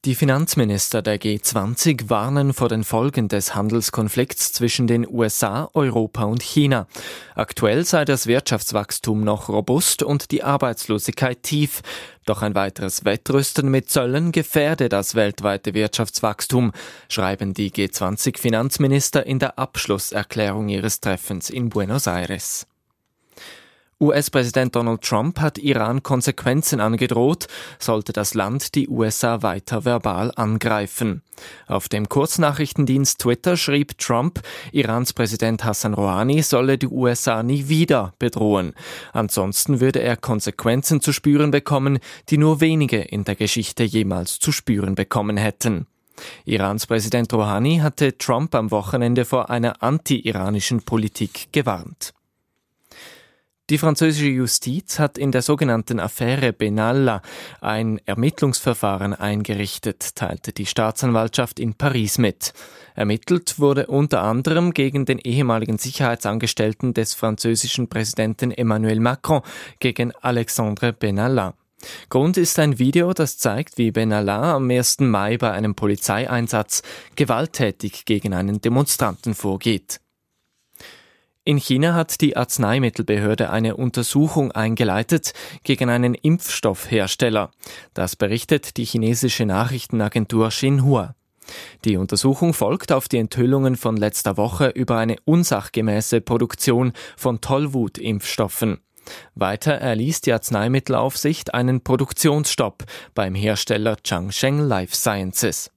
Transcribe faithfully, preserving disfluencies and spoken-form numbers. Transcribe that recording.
Die Finanzminister der G zwanzig warnen vor den Folgen des Handelskonflikts zwischen den U S A, Europa und China. Aktuell sei das Wirtschaftswachstum noch robust und die Arbeitslosigkeit tief. Doch ein weiteres Wettrüsten mit Zöllen gefährde das weltweite Wirtschaftswachstum, schreiben die G zwanzig Finanzminister in der Abschlusserklärung ihres Treffens in Buenos Aires. U S-Präsident Donald Trump hat Iran Konsequenzen angedroht, sollte das Land die U S A weiter verbal angreifen. Auf dem Kurznachrichtendienst Twitter schrieb Trump, Irans Präsident Hassan Rouhani solle die U S A nie wieder bedrohen. Ansonsten würde er Konsequenzen zu spüren bekommen, die nur wenige in der Geschichte jemals zu spüren bekommen hätten. Irans Präsident Rouhani hatte Trump am Wochenende vor einer anti-iranischen Politik gewarnt. Die französische Justiz hat in der sogenannten Affäre Benalla ein Ermittlungsverfahren eingerichtet, teilte die Staatsanwaltschaft in Paris mit. Ermittelt wurde unter anderem gegen den ehemaligen Sicherheitsangestellten des französischen Präsidenten Emmanuel Macron, gegen Alexandre Benalla. Grund ist ein Video, das zeigt, wie Benalla am ersten Mai bei einem Polizeieinsatz gewalttätig gegen einen Demonstranten vorgeht. In China hat die Arzneimittelbehörde eine Untersuchung eingeleitet gegen einen Impfstoffhersteller. Das berichtet die chinesische Nachrichtenagentur Xinhua. Die Untersuchung folgt auf die Enthüllungen von letzter Woche über eine unsachgemäße Produktion von Tollwut-Impfstoffen. Weiter erließ die Arzneimittelaufsicht einen Produktionsstopp beim Hersteller Changsheng Life Sciences.